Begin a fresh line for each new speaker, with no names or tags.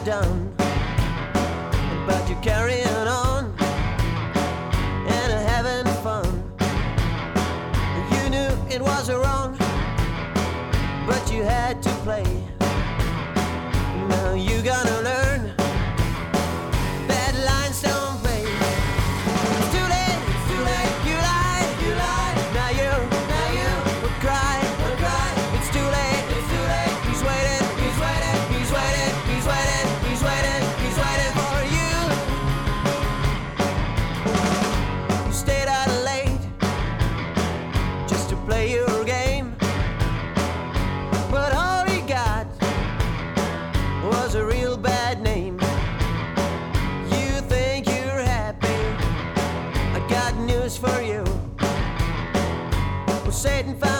done, but you're carrying on and having fun. You knew it was wrong, but you had to play. Now you gotta learn bad lines don't play. It's too late, you lied, now you will cry, It's too late, he's waiting, he's waiting for you. You stayed out late just to play your game, but all he got was a real bad name. You think you're happy? I got news for you. Well, Satan found